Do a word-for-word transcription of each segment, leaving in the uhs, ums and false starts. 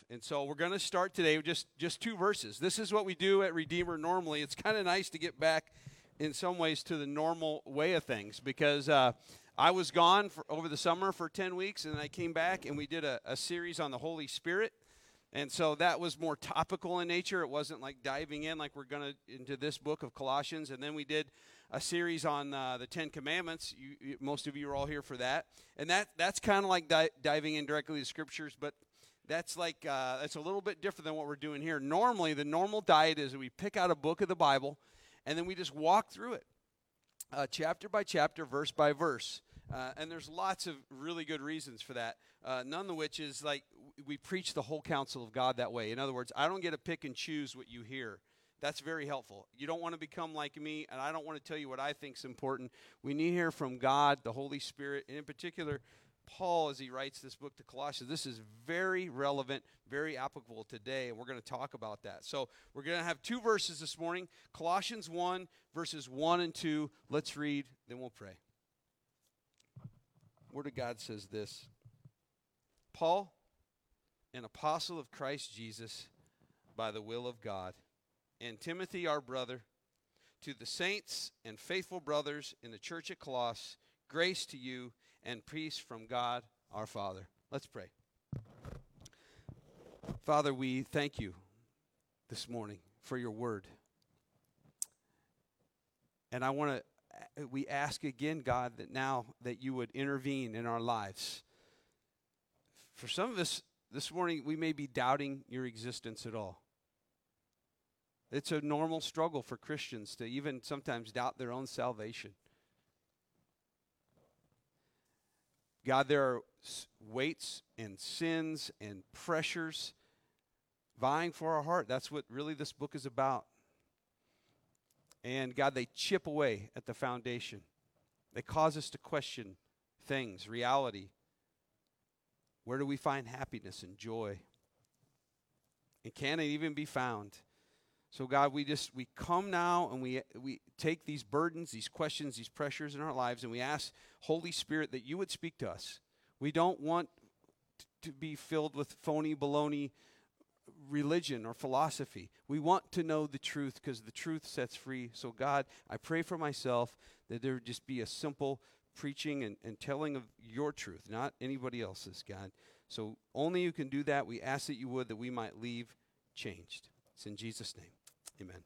And so we're going to start today with just, just two verses. This is what we do at Redeemer normally. It's kind of nice to get back in some ways to the normal way of things because uh, I was gone for, over the summer for ten weeks, and I came back, and we did a, a series on the Holy Spirit. And so that was more topical in nature. It wasn't like diving in like we're going to into this book of Colossians. And then we did a series on uh, the Ten Commandments. You, you, most of you are all here for that. And that that's kind of like di- diving in directly to the Scriptures, but that's like uh, that's a little bit different than what we're doing here. Normally, the normal diet is that we pick out a book of the Bible, and then we just walk through it, uh, chapter by chapter, verse by verse. Uh, and there's lots of really good reasons for that, uh, none of which is like we preach the whole counsel of God that way. In other words, I don't get to pick and choose what you hear. That's very helpful. You don't want to become like me, and I don't want to tell you what I think is important. We need to hear from God, the Holy Spirit, and in particular, Paul, as he writes this book to Colossians. This is very relevant, very applicable today, and we're going to talk about that. So we're going to have two verses this morning, Colossians one, verses one and two. Let's read, then we'll pray. Word of God says this: Paul, an apostle of Christ Jesus by the will of God, and Timothy, our brother, to the saints and faithful brothers in the church at Colossus, grace to you and peace from God our Father. Let's pray. Father, we thank you this morning for your word. And I want to we ask again, God, that now that you would intervene in our lives. For some of us this morning, we may be doubting your existence at all. It's a normal struggle for Christians to even sometimes doubt their own salvation. God, there are weights and sins and pressures vying for our heart. That's what really this book is about. And God, they chip away at the foundation. They cause us to question things, reality. Where do we find happiness and joy? And can it even be found? So God, we just, we come now and we we take these burdens, these questions, these pressures in our lives, and we ask, Holy Spirit, that you would speak to us. We don't want t- to be filled with phony baloney religion or philosophy. We want to know the truth because the truth sets free. So God, I pray for myself that there would just be a simple preaching and, and telling of your truth, not anybody else's, God. So only you can do that. We ask that you would, that we might leave changed. It's in Jesus' name. Amen.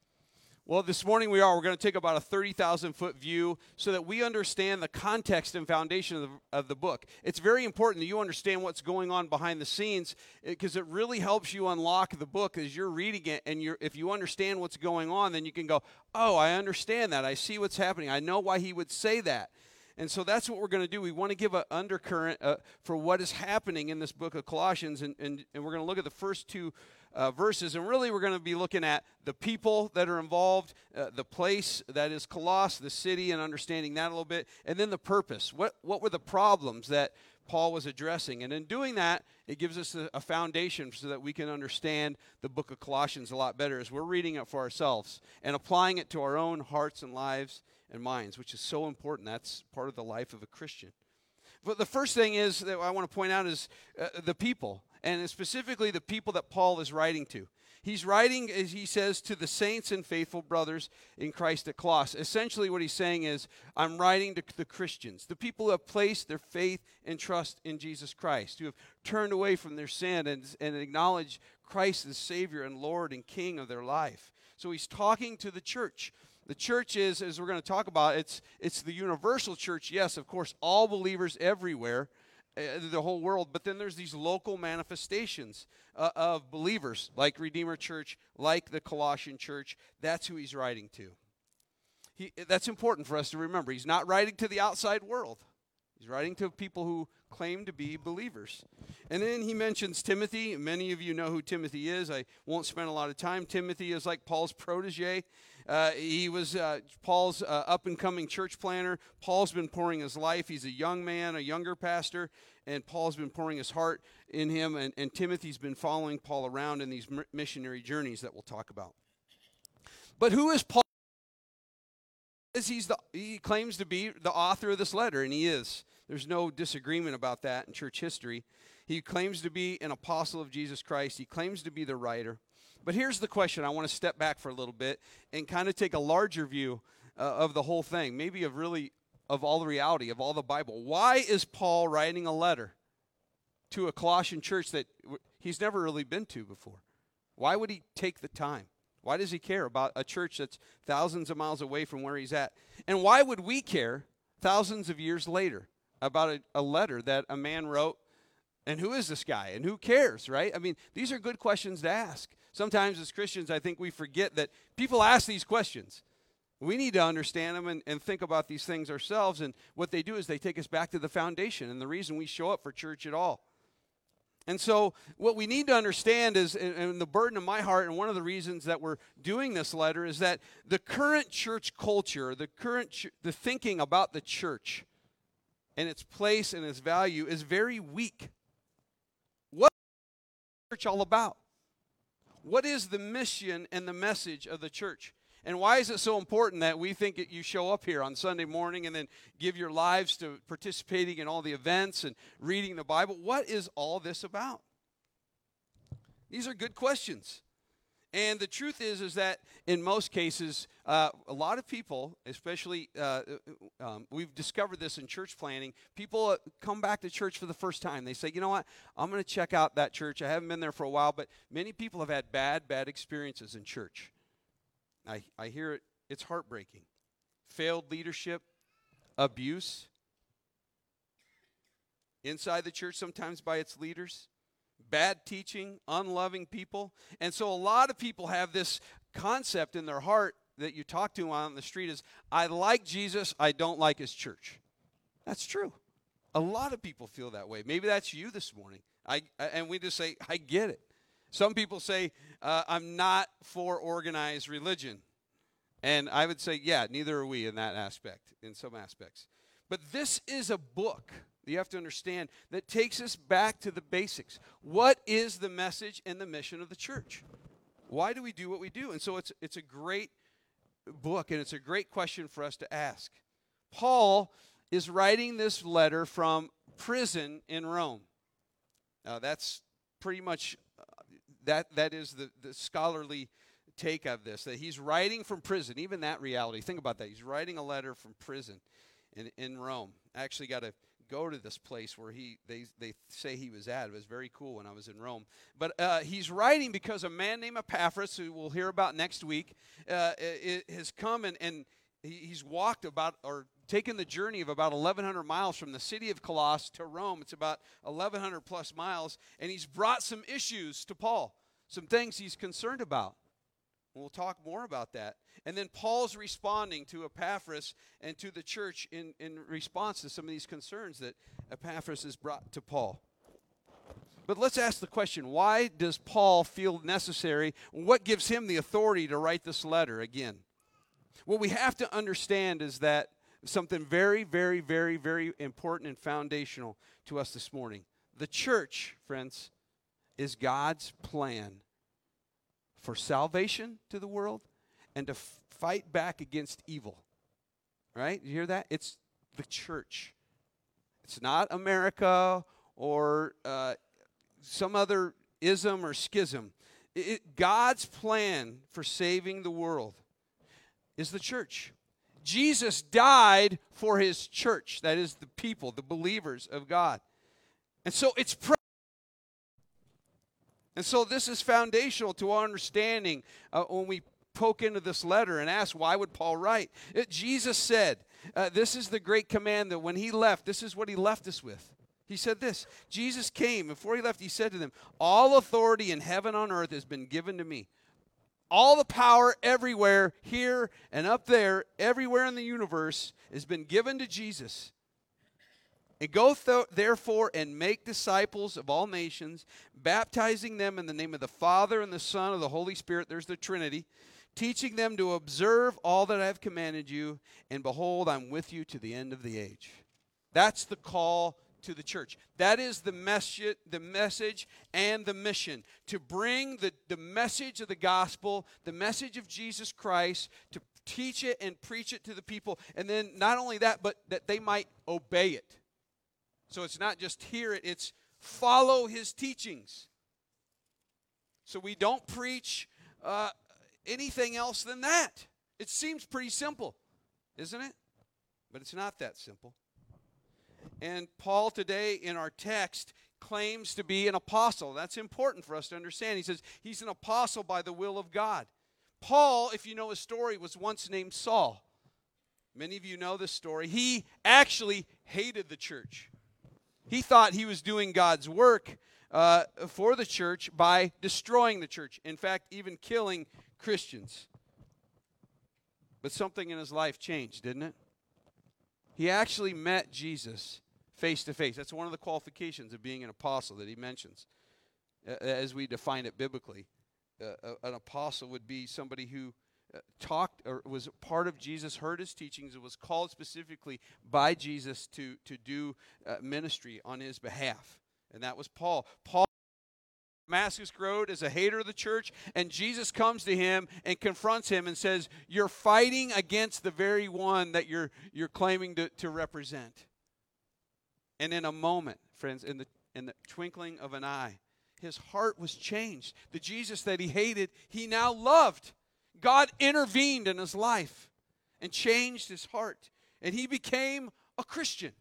Well, this morning we are. We're going to take about a thirty thousand foot view so that we understand the context and foundation of the, of the book. It's very important that you understand what's going on behind the scenes because it really helps you unlock the book as you're reading it. And you're, if you understand what's going on, then you can go, oh, I understand that. I see what's happening. I know why he would say that. And so that's what we're going to do. We want to give an undercurrent uh, for what is happening in this book of Colossians. And, and, and we're going to look at the first two Uh, verses, and really we're going to be looking at the people that are involved, uh, the place that is Colossus, the city, and understanding that a little bit, and then the purpose. What what were the problems that Paul was addressing? And in doing that, it gives us a, a foundation so that we can understand the book of Colossians a lot better as we're reading it for ourselves and applying it to our own hearts and lives and minds, which is so important. That's part of the life of a Christian. But the first thing is that I want to point out is uh, the people, and specifically the people that Paul is writing to. He's writing, as he says, to the saints and faithful brothers in Christ at Colossus. Essentially what he's saying is, I'm writing to the Christians, the people who have placed their faith and trust in Jesus Christ, who have turned away from their sin and, and acknowledged Christ as Savior and Lord and King of their life. So he's talking to the church. The church is, as we're going to talk about, it's it's the universal church. Yes, of course, all believers everywhere, uh, the whole world. But then there's these local manifestations uh, of believers, like Redeemer Church, like the Colossian church. That's who he's writing to. He, that's important for us to remember. He's not writing to the outside world. He's writing to people who claim to be believers. And then he mentions Timothy. Many of you know who Timothy is. I won't spend a lot of time. Timothy is like Paul's protege. Uh, he was uh, Paul's uh, up-and-coming church planner. Paul's been pouring his life. He's a young man, a younger pastor, and Paul's been pouring his heart in him, and, and Timothy's been following Paul around in these missionary journeys that we'll talk about. But who is Paul? He's the, he claims to be the author of this letter, and he is. There's no disagreement about that in church history. He claims to be an apostle of Jesus Christ. He claims to be the writer. But here's the question. I want to step back for a little bit and kind of take a larger view uh, of the whole thing, maybe of really of all the reality, of all the Bible. Why is Paul writing a letter to a Colossian church that he's never really been to before? Why would he take the time? Why does he care about a church that's thousands of miles away from where he's at? And why would we care thousands of years later about a, a letter that a man wrote? And who is this guy? And who cares, right? I mean, these are good questions to ask. Sometimes as Christians, I think we forget that people ask these questions. We need to understand them and, and think about these things ourselves. And what they do is they take us back to the foundation and the reason we show up for church at all. And so what we need to understand is, and, and the burden of my heart, and one of the reasons that we're doing this letter is that the current church culture, the current ch- the thinking about the church and its place and its value is very weak. What is the church all about? What is the mission and the message of the church? And why is it so important that we think that you show up here on Sunday morning and then give your lives to participating in all the events and reading the Bible? What is all this about? These are good questions. And the truth is, is that in most cases, uh, a lot of people, especially, uh, um, we've discovered this in church planning, people come back to church for the first time. They say, you know what, I'm going to check out that church. I haven't been there for a while, but many people have had bad, bad experiences in church. I, I hear it, it's heartbreaking. Failed leadership, abuse, inside the church sometimes by its leaders, bad teaching, unloving people. And so a lot of people have this concept in their heart that you talk to on the street is, I like Jesus, I don't like his church. That's true. A lot of people feel that way. Maybe that's you this morning. I and we just say, I get it. Some people say, uh, I'm not for organized religion. And I would say, yeah, neither are we in that aspect, in some aspects. But this is a book, you have to understand, that takes us back to the basics. What is the message and the mission of the church? Why do we do what we do? And so it's it's a great book, and it's a great question for us to ask. Paul is writing this letter from prison in Rome. Now, that's pretty much... That that is the, the scholarly take of this, that he's writing from prison, even that reality. Think about that. He's writing a letter from prison in, in Rome. I actually got to go to this place where he they, they say he was at. It was very cool when I was in Rome. But uh, he's writing because a man named Epaphras, who we'll hear about next week, uh, it, it has come and, and he, he's walked about, or taken the journey of about eleven hundred miles from the city of Colossus to Rome. It's about eleven hundred plus miles, and he's brought some issues to Paul, some things he's concerned about. We'll talk more about that. And then Paul's responding to Epaphras and to the church in, in response to some of these concerns that Epaphras has brought to Paul. But let's ask the question, why does Paul feel necessary? What gives him the authority to write this letter again? What we have to understand is that something very, very, very, very important and foundational to us this morning. The church, friends, is God's plan for salvation to the world and to f- fight back against evil. Right? You hear that? It's the church. It's not America or uh, some other ism or schism. It, it, God's plan for saving the world is the church. Jesus died for his church. That is the people, the believers of God. And so it's pre- And so this is foundational to our understanding uh, when we poke into this letter and ask, why would Paul write? It, Jesus said, uh, this is the great command that when he left, this is what he left us with. He said this, Jesus came, before he left, he said to them, all authority in heaven and on earth has been given to me. All the power everywhere, here and up there, everywhere in the universe, has been given to Jesus. And go th- therefore and make disciples of all nations, baptizing them in the name of the Father and the Son and the Holy Spirit. There's the Trinity. Teaching them to observe all that I have commanded you. And behold, I'm with you to the end of the age. That's the call to the church. That is the message, the message and the mission. To bring the, the message of the gospel, the message of Jesus Christ, to teach it and preach it to the people. And then not only that, but that they might obey it. So it's not just hear it, it's follow his teachings. So we don't preach uh, anything else than that. It seems pretty simple, isn't it? But it's not that simple. And Paul today in our text claims to be an apostle. That's important for us to understand. He says he's an apostle by the will of God. Paul, if you know his story, was once named Saul. Many of you know this story. He actually hated the church. He thought he was doing God's work uh, for the church by destroying the church. In fact, even killing Christians. But something in his life changed, didn't it? He actually met Jesus face to face. That's one of the qualifications of being an apostle that he mentions, uh, as we define it biblically. Uh, an apostle would be somebody who uh, talked or was part of Jesus, heard his teachings, and was called specifically by Jesus to, to do uh, ministry on his behalf. And that was Paul. Paul Damascus Road is a hater of the church, and Jesus comes to him and confronts him and says, you're fighting against the very one that you're you're claiming to, to represent. And in a moment, friends, in the in the twinkling of an eye, his heart was changed. The Jesus that he hated, he now loved. God intervened in his life and changed his heart, and he became a Christian.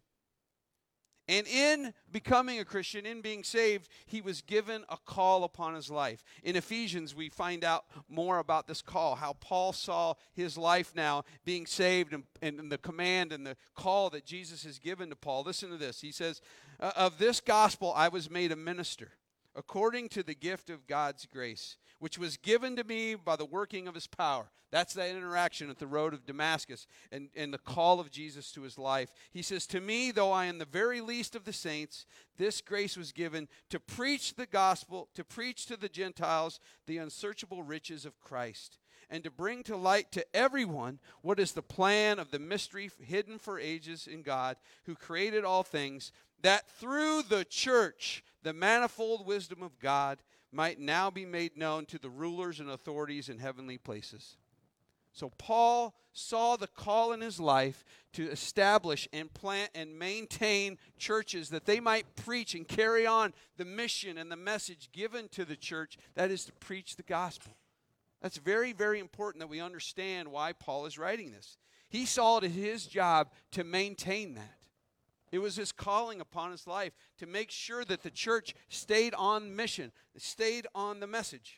And in becoming a Christian, in being saved, he was given a call upon his life. In Ephesians, we find out more about this call, how Paul saw his life now being saved and, and the command and the call that Jesus has given to Paul. Listen to this. He says, of this gospel I was made a minister, according to the gift of God's grace, which was given to me by the working of his power. That's that interaction at the road of Damascus and, and the call of Jesus to his life. He says, to me, though I am the very least of the saints, this grace was given to preach the gospel, to preach to the Gentiles the unsearchable riches of Christ, and to bring to light to everyone what is the plan of the mystery hidden for ages in God, who created all things, that through the church the manifold wisdom of God might now be made known to the rulers and authorities in heavenly places. So Paul saw the call in his life to establish and plant and maintain churches that they might preach and carry on the mission and the message given to the church, that is to preach the gospel. That's very, very important that we understand why Paul is writing this. He saw it as his job to maintain that. It was his calling upon his life to make sure that the church stayed on mission, stayed on the message.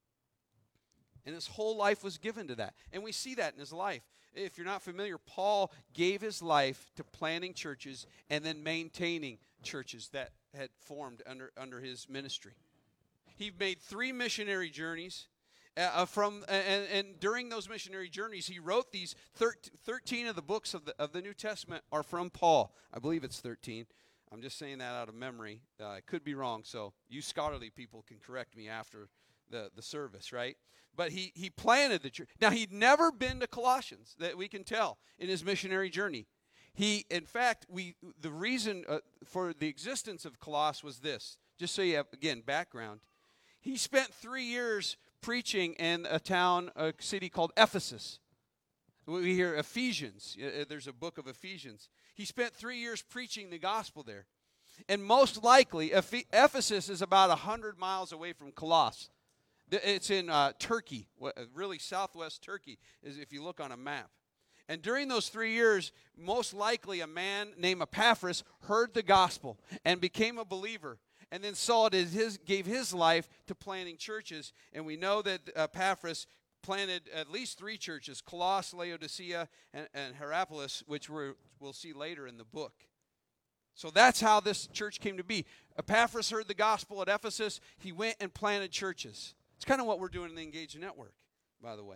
And his whole life was given to that. And we see that in his life. If you're not familiar, Paul gave his life to planting churches and then maintaining churches that had formed under, under his ministry. He made three missionary journeys. Uh, from and, and during those missionary journeys, he wrote these thirteen, thirteen of the books of the of the New Testament are from Paul. I believe it's thirteen. I'm just saying that out of memory. Uh, I could be wrong, so you scholarly people can correct me after the, the service, right? But he he planted the church. Now, he'd never been to Colossians, that we can tell, in his missionary journey. He, in fact, we the reason uh, for the existence of Colossus was this. Just so you have, again, background. He spent three years preaching in a town, a city called Ephesus. We hear Ephesians. There's a book of Ephesians. He spent three years preaching the gospel there. And most likely, Ephesus is about one hundred miles away from Colossus. It's in uh, Turkey, really southwest Turkey, is if you look on a map. And during those three years, most likely a man named Epaphras heard the gospel and became a believer, and then saw it as his, gave his life to planting churches. And we know that Epaphras planted at least three churches, Colossus, Laodicea, and, and Hierapolis, which we're, we'll see later in the book. So that's how this church came to be. Epaphras heard the gospel at Ephesus. He went and planted churches. It's kind of what we're doing in the Engage Network, by the way.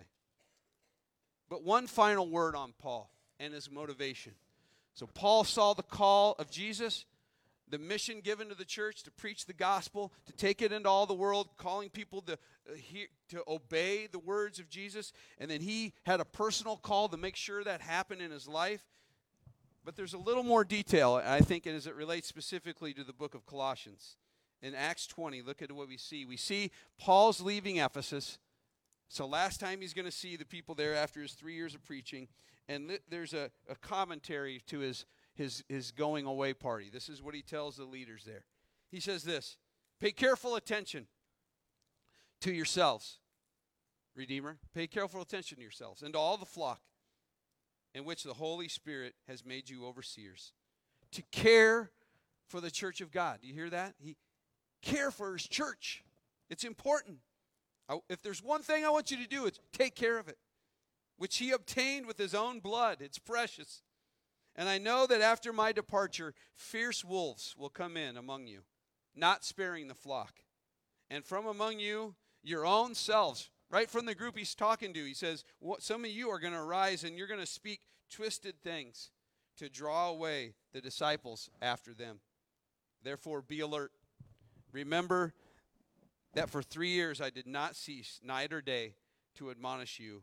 But one final word on Paul and his motivation. So Paul saw the call of Jesus, the mission given to the church to preach the gospel, to take it into all the world, calling people to, uh, hear, to obey the words of Jesus. And then he had a personal call to make sure that happened in his life. But there's a little more detail, I think, as it relates specifically to the book of Colossians. In Acts twenty, look at what we see. We see Paul's leaving Ephesus. So last time he's going to see the people there after his three years of preaching. And li- there's a, a commentary to his, his, his going away party. This is what he tells the leaders there. He says this, pay careful attention to yourselves, Redeemer. Pay careful attention to yourselves and to all the flock in which the Holy Spirit has made you overseers, to care for the church of God. Do you hear that? He care for his church. It's important. I, if there's one thing I want you to do, it's take care of it, which he obtained with his own blood. It's precious. And I know that after my departure, fierce wolves will come in among you, not sparing the flock. And from among you, your own selves, right from the group he's talking to, he says, what, some of you are going to arise and you're going to speak twisted things to draw away the disciples after them. Therefore, be alert. Remember that for three years I did not cease night or day to admonish you,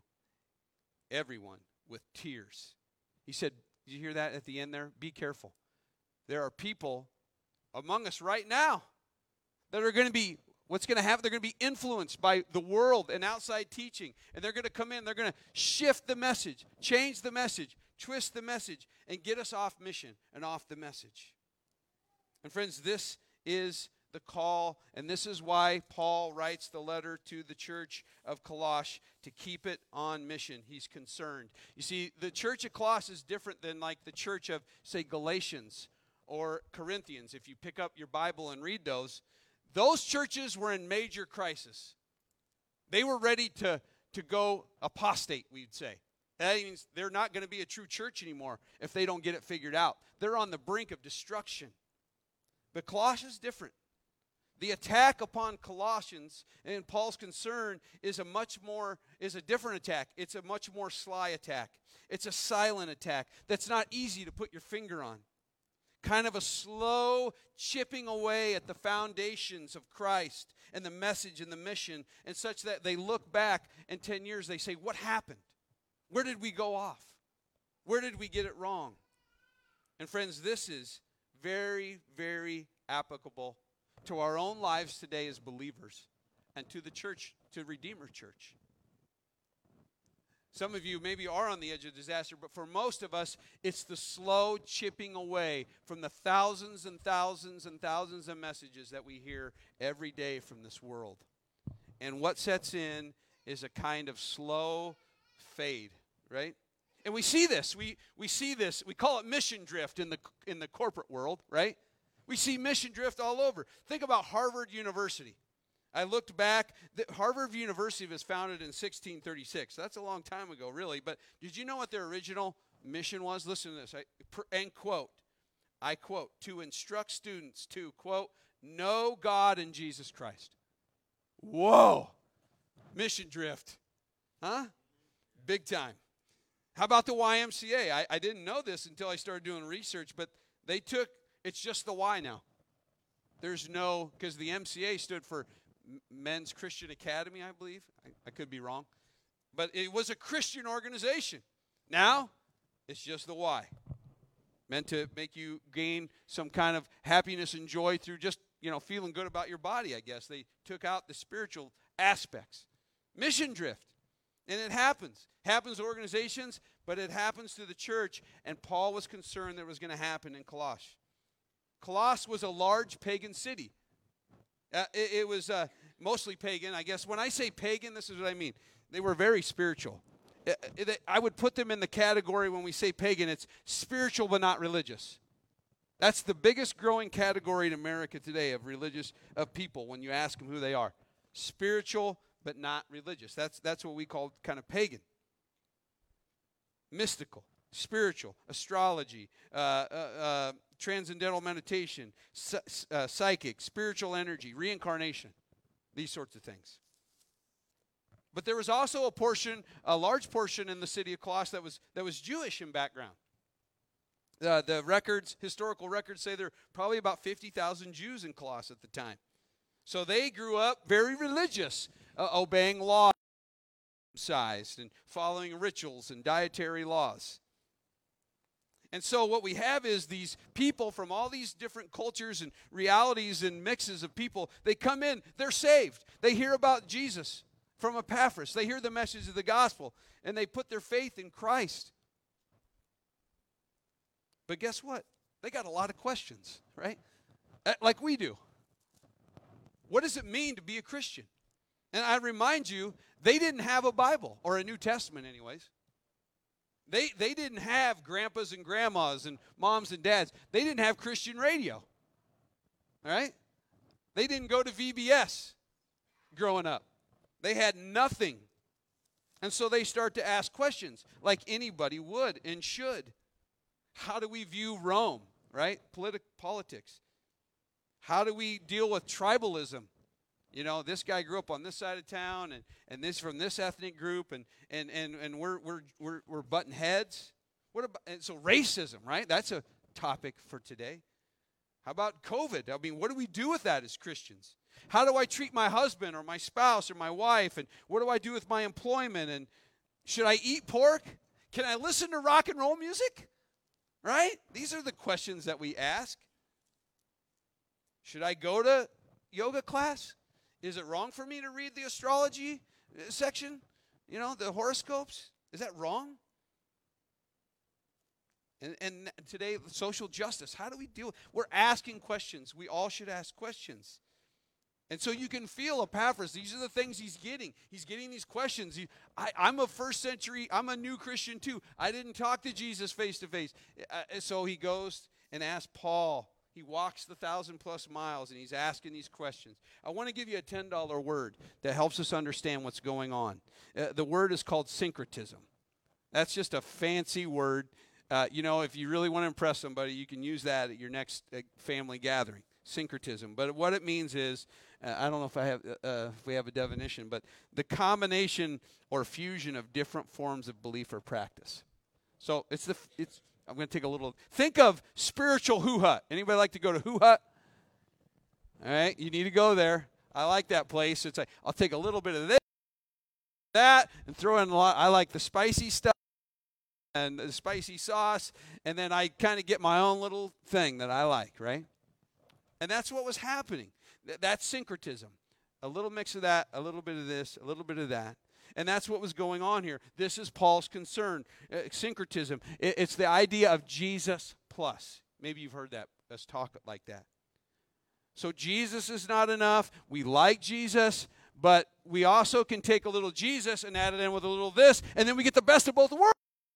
everyone, with tears. He said, did you hear that at the end there? Be careful. There are people among us right now that are going to be, what's going to happen? They're going to be influenced by the world and outside teaching. And they're going to come in, they're going to shift the message, change the message, twist the message, and get us off mission and off the message. And friends, this is the call, and this is why Paul writes the letter to the church of Colossae, to keep it on mission. He's concerned. You see, the church of Colossae is different than like the church of, say, Galatians or Corinthians. If you pick up your Bible and read those, those churches were in major crisis. They were ready to, to go apostate, we'd say. That means they're not going to be a true church anymore if they don't get it figured out. They're on the brink of destruction. But Colossae is different. The attack upon Colossians and Paul's concern is a much more, is a different attack. It's a much more sly attack. It's a silent attack that's not easy to put your finger on. Kind of a slow chipping away at the foundations of Christ and the message and the mission, and such that they look back in ten years, they say, what happened? Where did we go off? Where did we get it wrong? And friends, this is very, very applicable to our own lives today as believers and to the church, to Redeemer Church. Some of you maybe are on the edge of disaster, but for most of us, it's the slow chipping away from the thousands and thousands and thousands of messages that we hear every day from this world. And what sets in is a kind of slow fade, right? And we see this. We we see this. We call it mission drift in the in the corporate world, right? We see mission drift all over. Think about Harvard University. I looked back. The Harvard University was founded in sixteen thirty-six. That's a long time ago, really. But did you know what their original mission was? Listen to this. I, and quote, I quote, to instruct students to, quote, know God and Jesus Christ. Whoa. Mission drift. Huh? Big time. How about the Y M C A? I, I didn't know this until I started doing research, but they took, it's just the Y now. There's no, because the M C A stood for Men's Christian Academy, I believe. I, I could be wrong. But it was a Christian organization. Now, it's just the Y. Meant to make you gain some kind of happiness and joy through just, you know, feeling good about your body, I guess. They took out the spiritual aspects. Mission drift. And it happens. Happens to organizations, but it happens to the church. And Paul was concerned that it was going to happen in Colossae. Colossae was a large pagan city. Uh, it, it was uh, mostly pagan. I guess when I say pagan, this is what I mean. They were very spiritual. It, it, I would put them in the category when we say pagan, it's spiritual but not religious. That's the biggest growing category in America today of religious, of people when you ask them who they are. Spiritual but not religious. That's, that's what we call kind of pagan. Mystical, spiritual, astrology, uh, uh, uh, transcendental meditation, uh, psychic, spiritual energy, reincarnation, these sorts of things. But there was also a portion, a large portion in the city of Colossae that was that was Jewish in background. Uh, the records, historical records say there were probably about fifty thousand Jews in Colossae at the time. So they grew up very religious, uh, obeying laws, sized and following rituals and dietary laws. And so what we have is these people from all these different cultures and realities and mixes of people. They come in, they're saved. They hear about Jesus from Epaphras. They hear the message of the gospel, and they put their faith in Christ. But guess what? They got a lot of questions, right? Like we do. What does it mean to be a Christian? And I remind you, they didn't have a Bible, or a New Testament anyways. They, they didn't have grandpas and grandmas and moms and dads. They didn't have Christian radio. All right? They didn't go to V B S growing up. They had nothing. And so they start to ask questions like anybody would and should. How do we view Rome, right? Politic, politics. How do we deal with tribalism? You know, this guy grew up on this side of town, and, and this from this ethnic group, and and and, and we're we're we're we're butting heads. What about and so racism, right? That's a topic for today. How about COVID? I mean, what do we do with that as Christians? How do I treat my husband or my spouse or my wife? And what do I do with my employment? And should I eat pork? Can I listen to rock and roll music? Right? These are the questions that we ask. Should I go to yoga class? Is it wrong for me to read the astrology section? You know, the horoscopes? Is that wrong? And, and today, social justice. How do we deal? We're asking questions. We all should ask questions. And so you can feel Epaphras. These are the things he's getting. He's getting these questions. He, I, I'm a first century, I'm a new Christian too. I didn't talk to Jesus face to face. So he goes and asks Paul. He walks the thousand plus miles, and he's asking these questions. I want to give you a ten dollar word that helps us understand what's going on. Uh, the word is called syncretism. That's just a fancy word. Uh, you know, if you really want to impress somebody, you can use that at your next uh, family gathering. Syncretism. But what it means is, uh, I don't know if I have, uh, if we have a definition, but the combination or fusion of different forms of belief or practice. So it's the it's. I'm going to take a little, think of spiritual hoo-hut. Anybody like to go to hoo-hut? All right, you need to go there. I like that place. It's like, I'll take a little bit of this, that, and throw in a lot. I like the spicy stuff and the spicy sauce, and then I kind of get my own little thing that I like, right? And that's what was happening. Th- that's syncretism. A little mix of that, a little bit of this, a little bit of that. And that's what was going on here. This is Paul's concern. Uh, syncretism. It, it's the idea of Jesus plus. Maybe you've heard that, us talk like that. So Jesus is not enough. We like Jesus, but we also can take a little Jesus and add it in with a little this, and then we get the best of both worlds.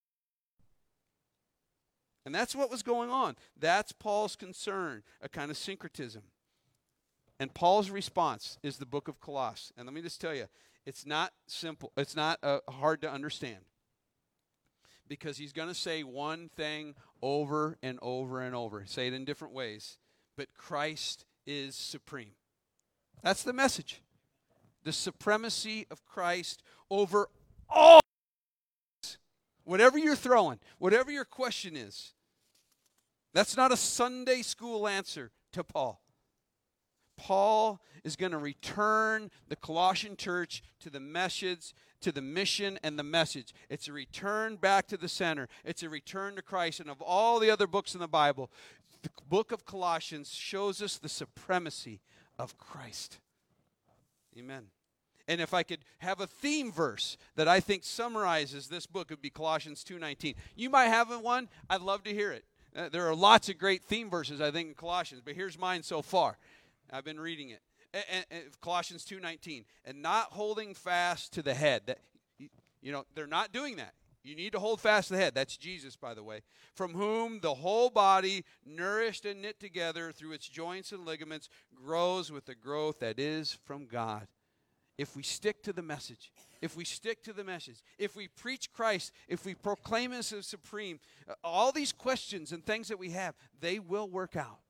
And that's what was going on. That's Paul's concern, a kind of syncretism. And Paul's response is the book of Colossus. And let me just tell you, it's not simple. It's not uh, hard to understand. Because he's going to say one thing over and over and over. Say it in different ways. But Christ is supreme. That's the message. The supremacy of Christ over all. Whatever you're throwing, whatever your question is. That's not a Sunday school answer to Paul. Paul is going to return the Colossian church to the message, to the mission and the message. It's a return back to the center. It's a return to Christ. And of all the other books in the Bible, the book of Colossians shows us the supremacy of Christ. Amen. And if I could have a theme verse that I think summarizes this book, it would be Colossians two nineteen. You might have one. I'd love to hear it. Uh, there are lots of great theme verses, I think, in Colossians, but here's mine so far. I've been reading it. And, and, and Colossians two nineteen. And not holding fast to the head. That, you know, they're not doing that. You need to hold fast to the head. That's Jesus, by the way. From whom the whole body, nourished and knit together through its joints and ligaments, grows with the growth that is from God. If we stick to the message, if we stick to the message, if we preach Christ, if we proclaim Him as supreme, uh, all these questions and things that we have, they will work out.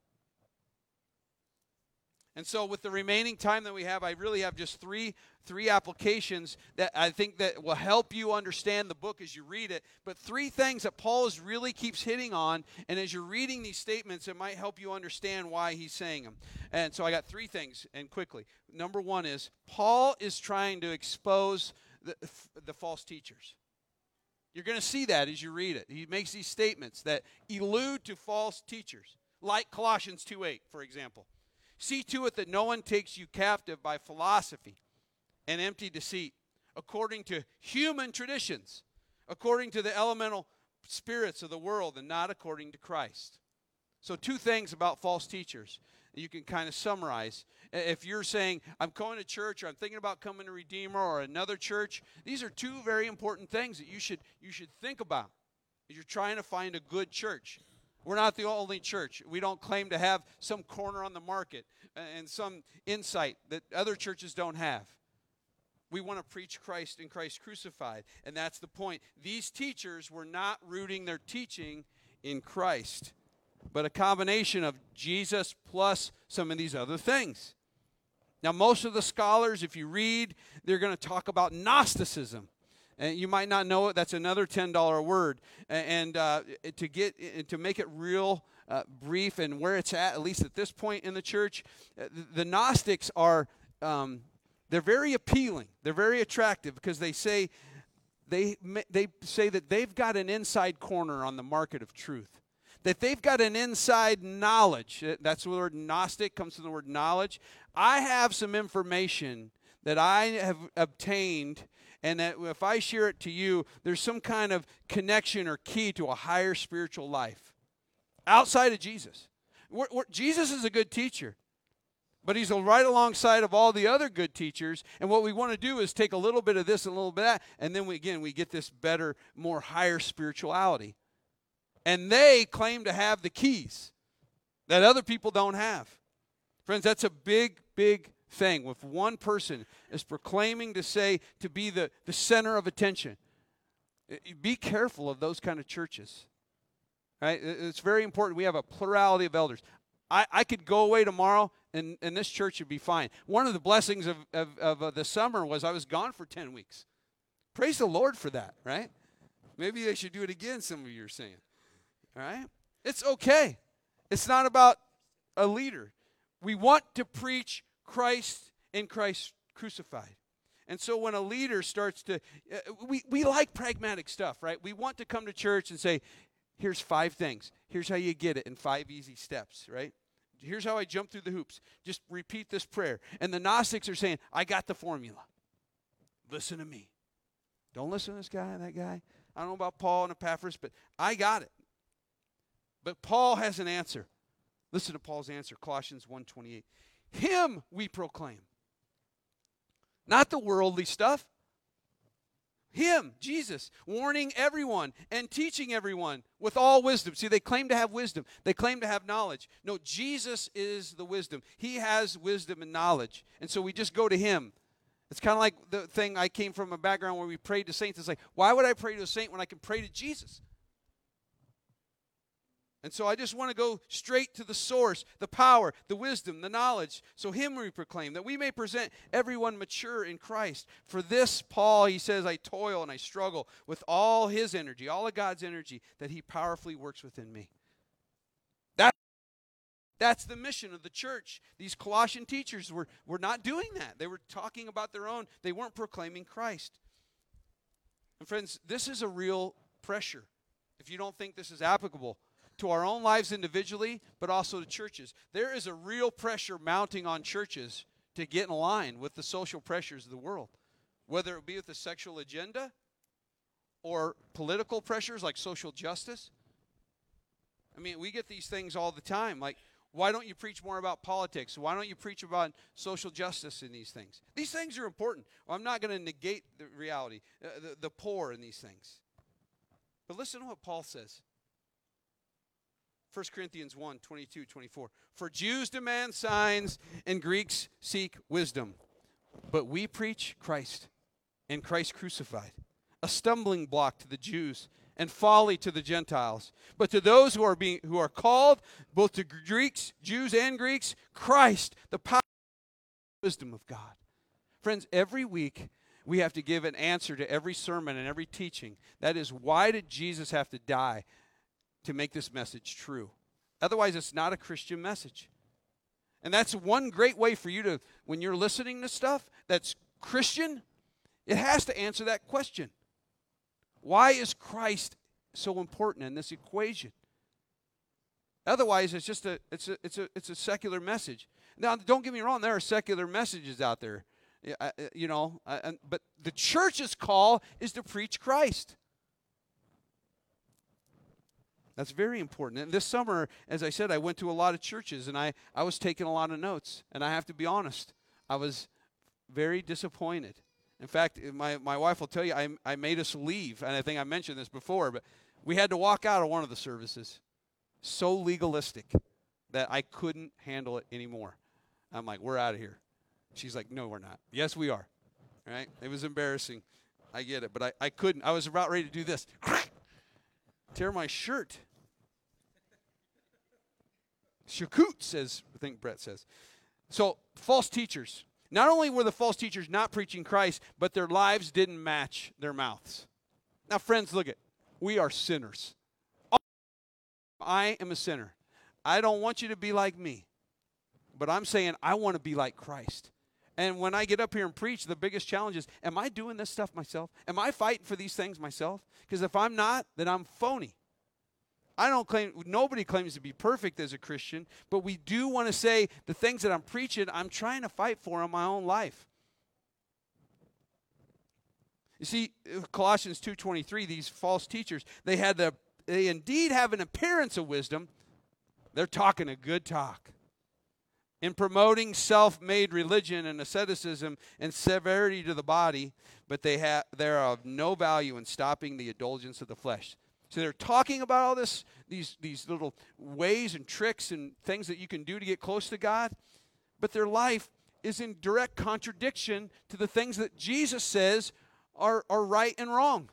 And so with the remaining time that we have, I really have just three three applications that I think that will help you understand the book as you read it. But three things that Paul is really keeps hitting on, and as you're reading these statements, it might help you understand why he's saying them. And so I got three things, and quickly. Number one is, Paul is trying to expose the, the false teachers. You're going to see that as you read it. He makes these statements that allude to false teachers, like Colossians two eight, for example. See to it that no one takes you captive by philosophy and empty deceit, according to human traditions, according to the elemental spirits of the world, and not according to Christ. So two things about false teachers. you can kind of summarize. If you're saying, I'm going to church, or I'm thinking about coming to Redeemer or another church, these are two very important things that you should you should think about as you're trying to find a good church. We're not the only church. We don't claim to have some corner on the market and some insight that other churches don't have. We want to preach Christ and Christ crucified, and that's the point. These teachers were not rooting their teaching in Christ, but a combination of Jesus plus some of these other things. Now, most of the scholars, if you read, they're going to talk about Gnosticism. And you might not know it. That's another ten dollar word. And uh, to get to make it real uh, brief and where it's at, at least at this point in the church, the Gnostics are um, they're very appealing. They're very attractive because they say they they say that they've got an inside corner on the market of truth. That they've got an inside knowledge. That's the word Gnostic comes from the word knowledge. I have some information that I have obtained, and that if I share it to you, there's some kind of connection or key to a higher spiritual life outside of Jesus. We're, we're, Jesus is a good teacher, but he's right alongside of all the other good teachers, and what we want to do is take a little bit of this and a little bit of that, and then we, again, we get this better, more higher spirituality. And they claim to have the keys that other people don't have. Friends, that's a big, big thing. If one person is proclaiming to say, to be the, the center of attention, be careful of those kind of churches. Right? It's very important. We have a plurality of elders. I, I could go away tomorrow, and, and this church would be fine. One of the blessings of, of, of uh, the summer was I was gone for ten weeks. Praise the Lord for that, right? Maybe they should do it again, some of you are saying. All right? It's okay. It's not about a leader. We want to preach Christ and Christ crucified. And so when a leader starts to, uh, we, we like pragmatic stuff, right? We want to come to church and say, here's five things. Here's how you get it in five easy steps, right? Here's how I jump through the hoops. Just repeat this prayer. And the Gnostics are saying, I got the formula. Listen to me. Don't listen to this guy and that guy. I don't know about Paul and Epaphras, but I got it. But Paul has an answer. Listen to Paul's answer, Colossians one twenty-eight. Him we proclaim. Not the worldly stuff. Him, Jesus, warning everyone and teaching everyone with all wisdom. See, they claim to have wisdom. They claim to have knowledge. No, Jesus is the wisdom. He has wisdom and knowledge. And so we just go to him. It's kind of like the thing, I came from a background where we prayed to saints. It's like, why would I pray to a saint when I can pray to Jesus? And so I just want to go straight to the source, the power, the wisdom, the knowledge. So him we proclaim, that we may present everyone mature in Christ. For this, Paul, he says, I toil and I struggle with all his energy, all of God's energy, that he powerfully works within me. That, that's the mission of the church. These Colossian teachers were, were not doing that. They were talking about their own. They weren't proclaiming Christ. And friends, this is a real pressure. If you don't think this is applicable to our own lives individually, but also to churches. There is a real pressure mounting on churches to get in line with the social pressures of the world, whether it be with the sexual agenda or political pressures like social justice. I mean, we get these things all the time, like, why don't you preach more about politics? Why don't you preach about social justice in these things? These things are important. Well, I'm not going to negate the reality, uh, the, the poor in these things. But listen to what Paul says. First Corinthians one, twenty-two, twenty-four. For Jews demand signs and Greeks seek wisdom. But we preach Christ and Christ crucified, a stumbling block to the Jews and folly to the Gentiles. But to those who are being who are called, both to Greeks, Jews and Greeks, Christ, the power and wisdom of God. Friends, every week we have to give an answer to every sermon and every teaching. That is, why did Jesus have to die to make this message true? Otherwise, it's not a Christian message. And that's one great way for you to, when you're listening to stuff that's Christian, it has to answer that question. Why is Christ so important in this equation? Otherwise, it's just a it's a it's a it's a secular message. Now, don't get me wrong, there are secular messages out there, you know, but the church's call is to preach Christ. That's very important. And this summer, as I said, I went to a lot of churches, and I, I was taking a lot of notes. And I have to be honest, I was very disappointed. In fact, my, my wife will tell you, I, I made us leave. And I think I mentioned this before, but we had to walk out of one of the services. So legalistic that I couldn't handle it anymore. I'm like, we're out of here. She's like, no, we're not. Yes, we are. All right? It was embarrassing. I get it. But I, I couldn't. I was about ready to do this. Tear my shirt. Shakut, says, I think Brett says. So, false teachers. Not only were the false teachers not preaching Christ, but their lives didn't match their mouths. Now, friends, look at, we are sinners. I am a sinner. I don't want you to be like me. But I'm saying I want to be like Christ. And when I get up here and preach, the biggest challenge is, am I doing this stuff myself? Am I fighting for these things myself? Because if I'm not, then I'm phony. I don't claim, nobody claims to be perfect as a Christian, but we do want to say the things that I'm preaching, I'm trying to fight for in my own life. You see, Colossians two twenty-three, these false teachers, they had the, they indeed have an appearance of wisdom. They're talking a good talk. In promoting self-made religion and asceticism and severity to the body, but they have they're of no value in stopping the indulgence of the flesh. So they're talking about all this, these, these little ways and tricks and things that you can do to get close to God, but their life is in direct contradiction to the things that Jesus says are, are right and wrong.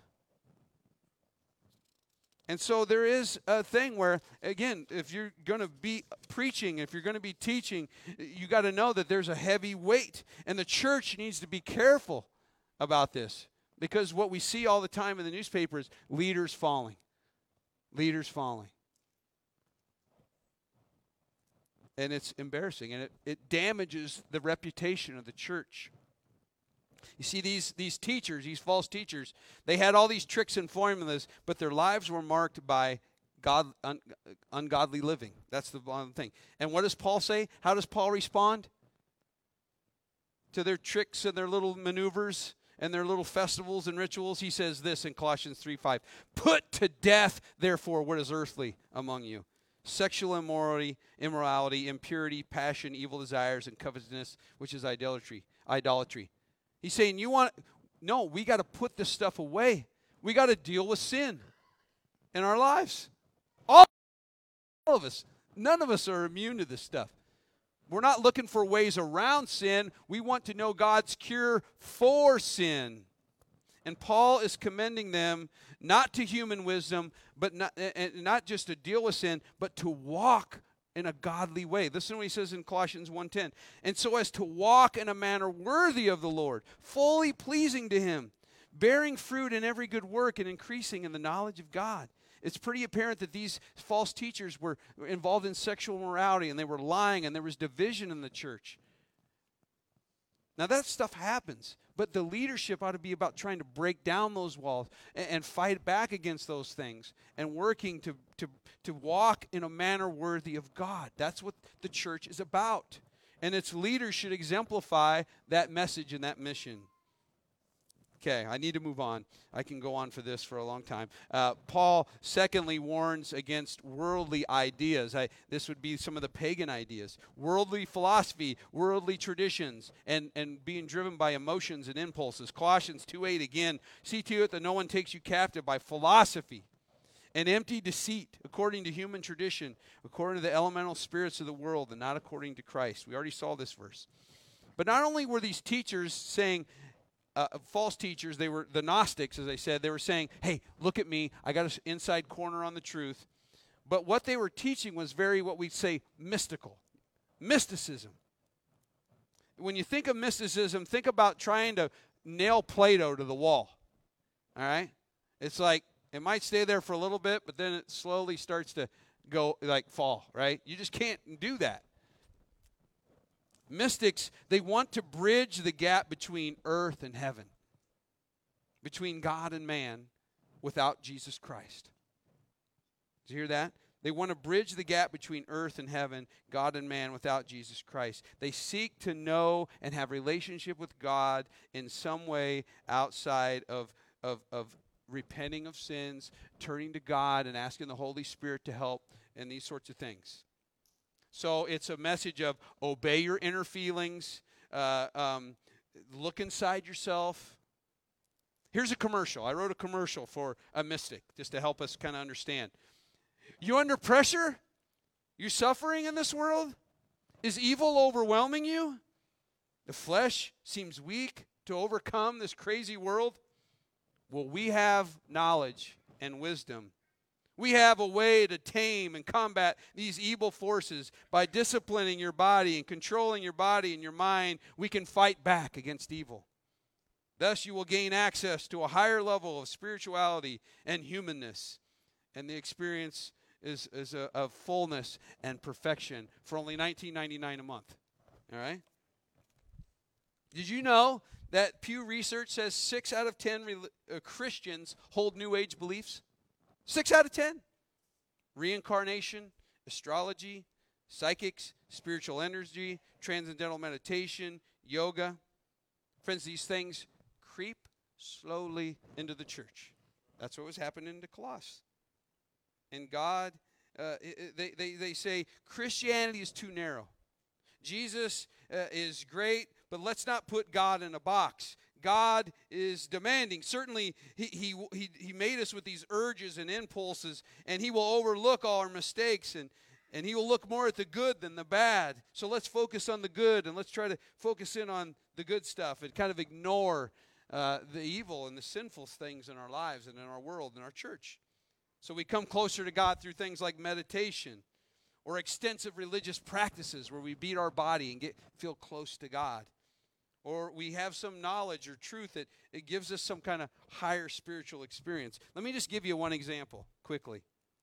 And so there is a thing where, again, if you're going to be preaching, if you're going to be teaching, you got to know that there's a heavy weight. And the church needs to be careful about this. Because what we see all the time in the newspaper is leaders falling. Leaders falling. And it's embarrassing. And it, it damages the reputation of the church. You see, these, these teachers, these false teachers, they had all these tricks and formulas, but their lives were marked by God, un, ungodly living. That's the one thing. And what does Paul say? How does Paul respond to their tricks and their little maneuvers and their little festivals and rituals? He says this in Colossians three five. Put to death, therefore, what is earthly among you. Sexual immorality, immorality, impurity, passion, evil desires, and covetousness, which is idolatry. Idolatry. He's saying, you want, no, we got to put this stuff away. We got to deal with sin in our lives. All of us. None of us are immune to this stuff. We're not looking for ways around sin. We want to know God's cure for sin. And Paul is commending them not to human wisdom, but not, and not just to deal with sin, but to walk in a godly way. Listen to what he says in Colossians one ten. And so as to walk in a manner worthy of the Lord, fully pleasing to him, bearing fruit in every good work and increasing in the knowledge of God. It's pretty apparent that these false teachers were involved in sexual immorality, and they were lying, and there was division in the church. Now that stuff happens, but the leadership ought to be about trying to break down those walls and, and fight back against those things and working to, to, to walk in a manner worthy of God. That's what the church is about. And its leaders should exemplify that message and that mission. Okay, I need to move on. I can go on for this for a long time. Uh, Paul, secondly, warns against worldly ideas. I, this would be some of the pagan ideas. Worldly philosophy, worldly traditions, and, and being driven by emotions and impulses. Colossians two eight again, see to it that no one takes you captive by philosophy and empty deceit, according to human tradition, according to the elemental spirits of the world, and not according to Christ. We already saw this verse. But not only were these teachers saying, Uh, false teachers, they were the Gnostics, as I said, they were saying, hey, look at me, I got an inside corner on the truth. But what they were teaching was very, what we'd say, mystical. Mysticism. When you think of mysticism, think about trying to nail Plato to the wall. All right? It's like, it might stay there for a little bit, but then it slowly starts to go, like, fall, right? You just can't do that. Mystics, they want to bridge the gap between earth and heaven, between God and man, without Jesus Christ. Did you hear that? They want to bridge the gap between earth and heaven, God and man, without Jesus Christ. They seek to know and have relationship with God in some way outside of, of, of repenting of sins, turning to God, and asking the Holy Spirit to help, and these sorts of things. So it's a message of obey your inner feelings, uh, um, look inside yourself. Here's a commercial. I wrote a commercial for a mystic just to help us kind of understand. You under pressure? You suffering in this world? Is evil overwhelming you? The flesh seems weak to overcome this crazy world? Well, we have knowledge and wisdom. We have a way to tame and combat these evil forces. By disciplining your body and controlling your body and your mind, we can fight back against evil. Thus, you will gain access to a higher level of spirituality and humanness. And the experience is, is a, of fullness and perfection for only nineteen ninety-nine dollars a month. All right? Did you know that Pew Research says six out of ten re- uh, Christians hold New Age beliefs? Six out of ten. Reincarnation, astrology, psychics, spiritual energy, transcendental meditation, yoga. Friends, these things creep slowly into the church. That's what was happening to Colossus. And God, uh, they, they, they say Christianity is too narrow. Jesus uh, is great, but let's not put God in a box. God is demanding. Certainly, he, he, he, he made us with these urges and impulses, and he will overlook all our mistakes, and, and he will look more at the good than the bad. So let's focus on the good, and let's try to focus in on the good stuff and kind of ignore uh, the evil and the sinful things in our lives and in our world and our church. So we come closer to God through things like meditation or extensive religious practices where we beat our body and get feel close to God. Or we have some knowledge or truth that it gives us some kind of higher spiritual experience. Let me just give you one example quickly.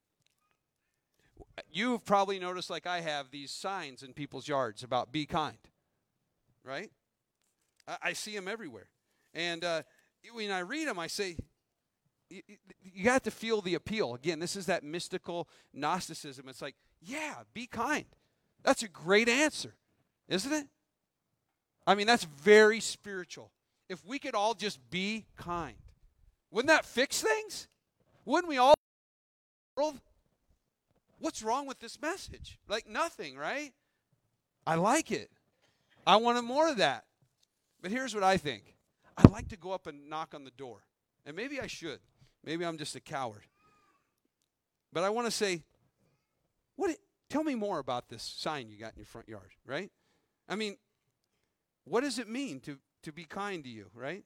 You've probably noticed, like I have, these signs in people's yards about be kind, right? I, I see them everywhere. And uh, when I read them, I say, you, you got to feel the appeal. Again, this is that mystical Gnosticism. It's like, yeah, be kind. That's a great answer, isn't it? I mean, that's very spiritual. If we could all just be kind, wouldn't that fix things? Wouldn't we all? World? What's wrong with this message? Like nothing, right? I like it. I wanted more of that. But here's what I think. I'd like to go up and knock on the door. And maybe I should. Maybe I'm just a coward. But I want to say, what? Tell me more about this sign you got in your front yard, right? I mean, what does it mean to, to be kind to you, right?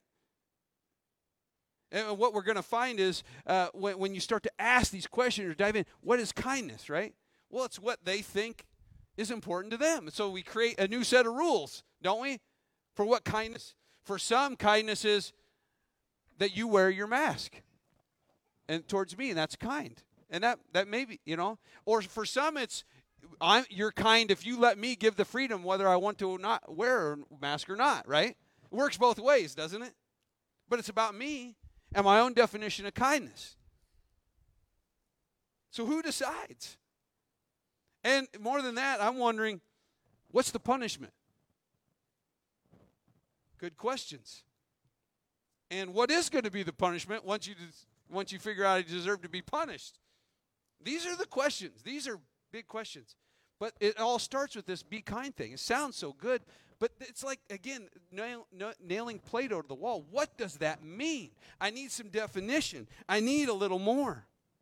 And what we're going to find is uh, when, when you start to ask these questions or dive in, what is kindness, right? Well, it's what they think is important to them. So we create a new set of rules, don't we? For what kindness? For some, kindness is that you wear your mask and towards me, and that's kind. And that, that may be, you know. Or for some, it's I'm, you're kind if you let me give the freedom whether I want to not wear a mask or not, right? It works both ways, doesn't it? But it's about me and my own definition of kindness. So who decides? And more than that, I'm wondering, what's the punishment? Good questions. And what is going to be the punishment once you once you figure out you deserve to be punished? These are the questions. These are big questions. But it all starts with this be kind thing. It sounds so good, but it's like, again, nail, nail, nailing Plato to the wall. What does that mean? I need some definition. I need a little more.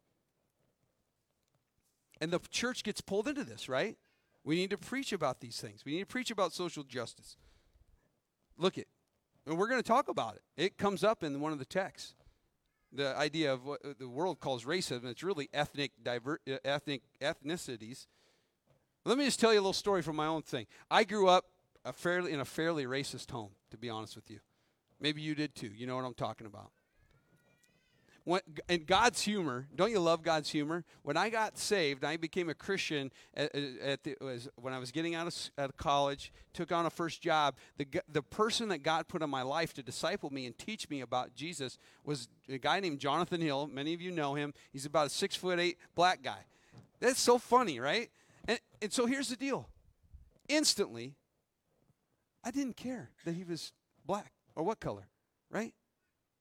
And the church gets pulled into this, right? We need to preach about these things. We need to preach about social justice. Look it. And we're going to talk about it. It comes up in one of the texts. The idea of what the world calls racism. It's really ethnic, diver, uh, ethnic ethnicities. Let me just tell you a little story from my own thing. I grew up a fairly in a fairly racist home, to be honest with you. Maybe you did too. You know what I'm talking about. When, and God's humor, don't you love God's humor? When I got saved, I became a Christian at, at the, was, when I was getting out of, out of college, took on a first job. The, the person that God put in my life to disciple me and teach me about Jesus was a guy named Jonathan Hill. Many of you know him. He's about a six foot eight black guy. That's so funny, right? And, and so here's the deal. Instantly, I didn't care that he was black or what color, right?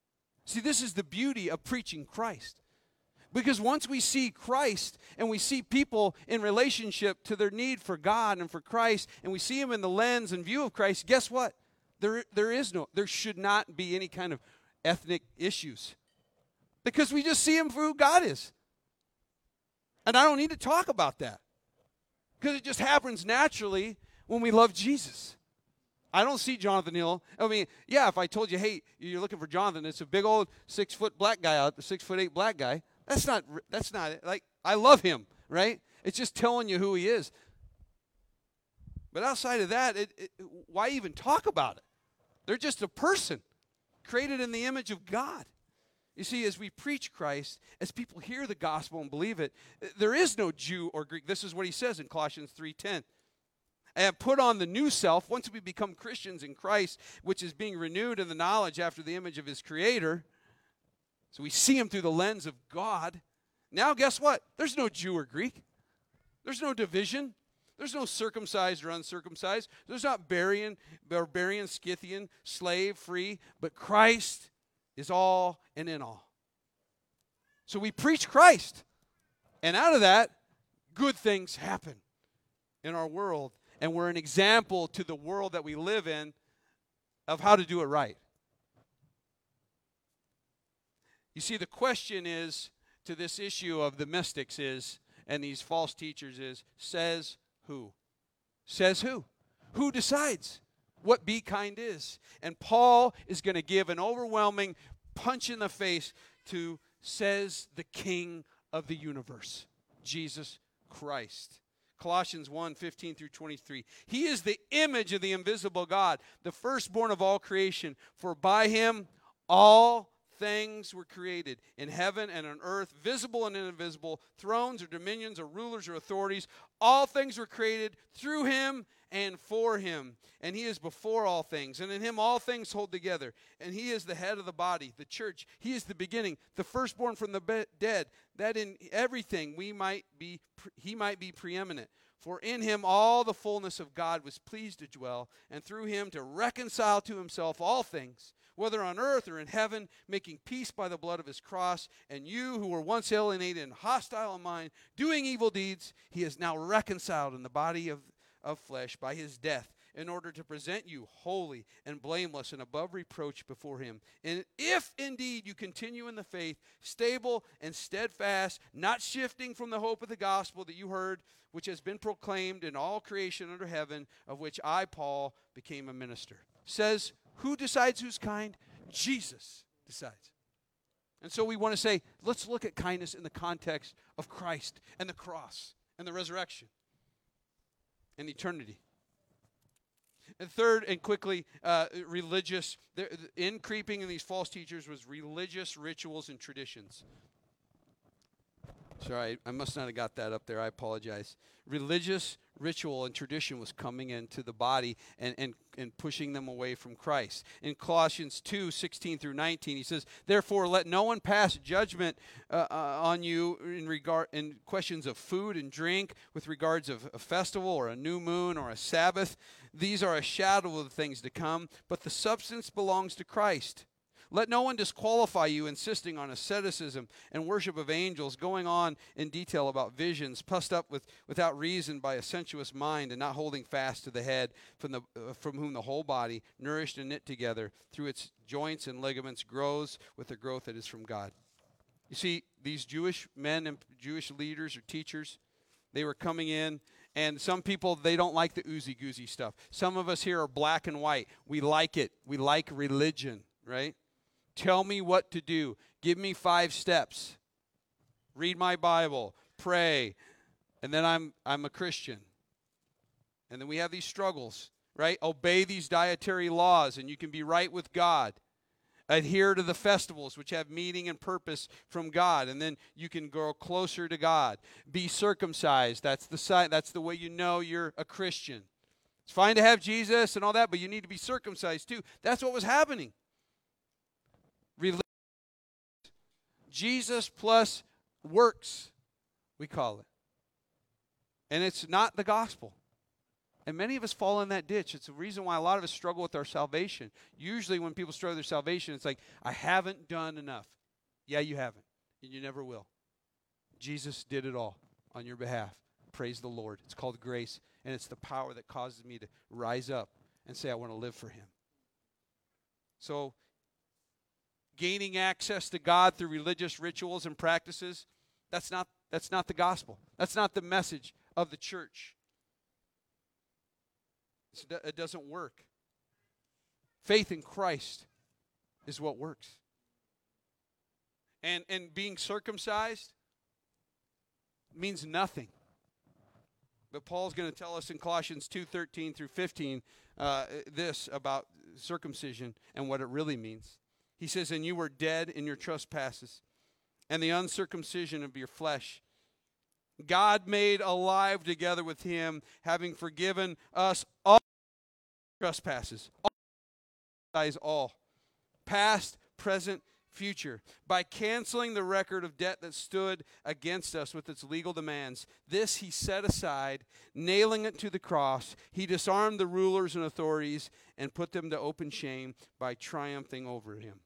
See, this is the beauty of preaching Christ. Because once we see Christ and we see people in relationship to their need for God and for Christ, and we see them in the lens and view of Christ, guess what? There, there is no, there should not be any kind of ethnic issues. Because we just see him for who God is. And I don't need to talk about that. Because it just happens naturally when we love Jesus. I don't see Jonathan Hill. I mean, yeah, if I told you, hey, you're looking for Jonathan, it's a big old six-foot black guy out, the six-foot-eight black guy. That's not, that's not, like, I love him, right? It's just telling you who he is. But outside of that, it, it, why even talk about it? They're just a person created in the image of God. You see, as we preach Christ, as people hear the gospel and believe it, there is no Jew or Greek. This is what he says in Colossians three ten. And put on the new self, once we become Christians in Christ, which is being renewed in the knowledge after the image of his Creator. So we see him through the lens of God. Now guess what? There's no Jew or Greek. There's no division. There's no circumcised or uncircumcised. There's not barbarian, barbarian, Scythian, slave, free. But Christ is all and in all. So we preach Christ. And out of that, good things happen in our world. And we're an example to the world that we live in of how to do it right. You see, the question is, to this issue of the mystics is, and these false teachers is, says who? Says who? Who decides what be kind is? And Paul is going to give an overwhelming punch in the face to says the King of the universe, Jesus Christ. Colossians one, fifteen through twenty-three. He is the image of the invisible God, the firstborn of all creation. For by him all things were created, in heaven and on earth, visible and invisible, thrones or dominions or rulers or authorities. All things were created through him and for him. And he is before all things, and in him all things hold together. And he is the head of the body, the church. He is the beginning, the firstborn from the be- dead, that in everything we might be, pre- he might be preeminent. For in him all the fullness of God was pleased to dwell, and through him to reconcile to himself all things, whether on earth or in heaven, making peace by the blood of his cross. And you who were once alienated and hostile in mind, doing evil deeds, he is now reconciled in the body of, of flesh by his death, in order to present you holy and blameless and above reproach before him. And if indeed you continue in the faith, stable and steadfast, not shifting from the hope of the gospel that you heard, which has been proclaimed in all creation under heaven, of which I, Paul, became a minister. Says, who decides who's kind? Jesus decides. And so we want to say, let's look at kindness in the context of Christ and the cross and the resurrection and eternity. And third, and quickly, uh, religious, the, in creeping in these false teachers was religious rituals and traditions. Sorry, I must not have got that up there. I apologize. Religious ritual and tradition was coming into the body and, and, and pushing them away from Christ. In Colossians two, sixteen through nineteen, he says, therefore let no one pass judgment uh, uh, on you in regard in questions of food and drink, with regards of a festival or a new moon or a Sabbath. These are a shadow of the things to come, but the substance belongs to Christ. Let no one disqualify you, insisting on asceticism and worship of angels, going on in detail about visions, puffed up with, without reason by a sensuous mind, and not holding fast to the head, from, the, uh, from whom the whole body, nourished and knit together through its joints and ligaments, grows with the growth that is from God. You see, these Jewish men and Jewish leaders or teachers, they were coming in, and some people, they don't like the oozy-goozy stuff. Some of us here are black and white. We like it. We like religion, right? Tell me what to do. Give me five steps. Read my Bible. Pray. And then I'm I'm a Christian. And then we have these struggles, right? Obey these dietary laws and you can be right with God. Adhere to the festivals which have meaning and purpose from God, and then you can grow closer to God. Be circumcised. That's the sign, that's the way you know you're a Christian. It's fine to have Jesus and all that, but you need to be circumcised too. That's what was happening. Religion. Jesus plus works, we call it. And it's not the gospel. And many of us fall in that ditch. It's the reason why a lot of us struggle with our salvation. Usually when people struggle with their salvation, it's like, I haven't done enough. Yeah, you haven't. And you never will. Jesus did it all on your behalf. Praise the Lord. It's called grace. And it's the power that causes me to rise up and say, I want to live for him. So, gaining access to God through religious rituals and practices, that's not, that's not the gospel. That's not the message of the church. It doesn't work. Faith in Christ is what works. And, and being circumcised means nothing. But Paul's going to tell us in Colossians two thirteen through fifteen uh, this about circumcision and what it really means. He says, and you were dead in your trespasses and the uncircumcision of your flesh. God made alive together with him, having forgiven us all trespasses, all, all, past, present, future, by canceling the record of debt that stood against us with its legal demands. This he set aside, nailing it to the cross. He disarmed the rulers and authorities and put them to open shame by triumphing over him.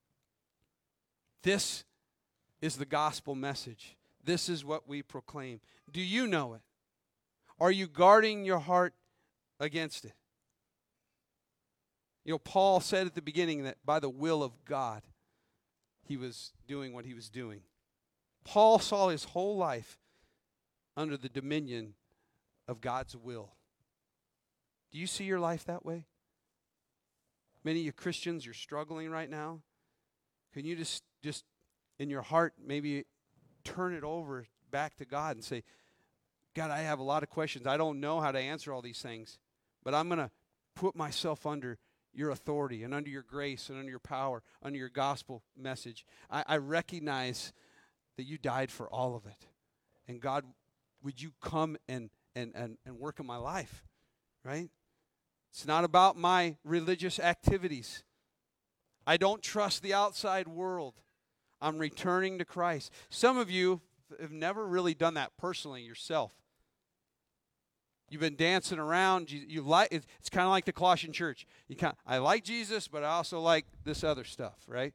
This is the gospel message. This is what we proclaim. Do you know it? Are you guarding your heart against it? You know, Paul said at the beginning that by the will of God, he was doing what he was doing. Paul saw his whole life under the dominion of God's will. Do you see your life that way? Many of you Christians, you're struggling right now. Can you just, just in your heart, maybe turn it over back to God and say, God, I have a lot of questions. I don't know how to answer all these things, but I'm going to put myself under your authority and under your grace and under your power, under your gospel message. I, I recognize that you died for all of it. And God, would you come and, and, and, and work in my life, right? It's not about my religious activities. I don't trust the outside world. I'm returning to Christ. Some of you have never really done that personally yourself. You've been dancing around. You, you like it's, it's kind of like the Colossian church. You kind I like Jesus, but I also like this other stuff, right?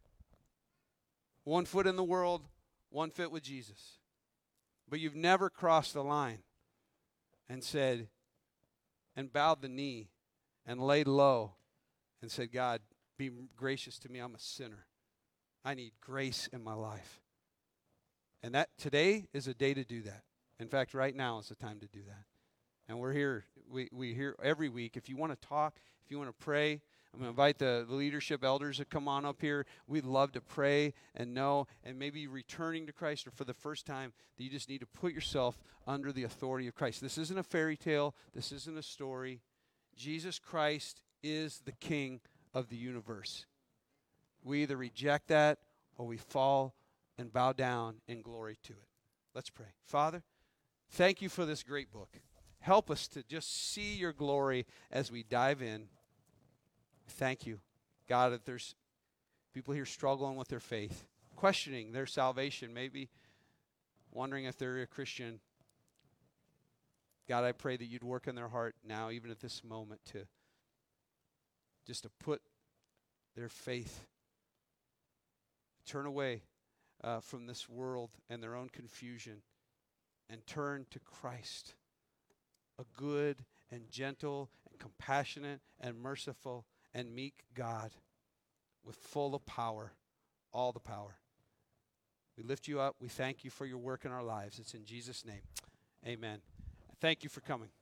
One foot in the world, one foot with Jesus. But you've never crossed the line and said, and bowed the knee and laid low and said, God, be gracious to me. I'm a sinner. I need grace in my life. And that today is a day to do that. In fact, right now is the time to do that. And we're here. We we here every week. If you want to talk, if you want to pray, I'm going to invite the, the leadership elders to come on up here. We'd love to pray and know, and maybe returning to Christ, or for the first time, that you just need to put yourself under the authority of Christ. This isn't a fairy tale. This isn't a story. Jesus Christ is the King of the universe. We either reject that or we fall and bow down in glory to it. Let's pray. Father, thank you for this great book. Help us to just see your glory as we dive in. Thank you, God, that there's people here struggling with their faith, questioning their salvation, maybe wondering if they're a Christian. God, I pray that you'd work in their heart now, even at this moment, to just to put their faith, turn away uh, from this world and their own confusion and turn to Christ, a good and gentle and compassionate and merciful and meek God with full of power, all the power. We lift you up. We thank you for your work in our lives. It's in Jesus' name. Amen. Thank you for coming.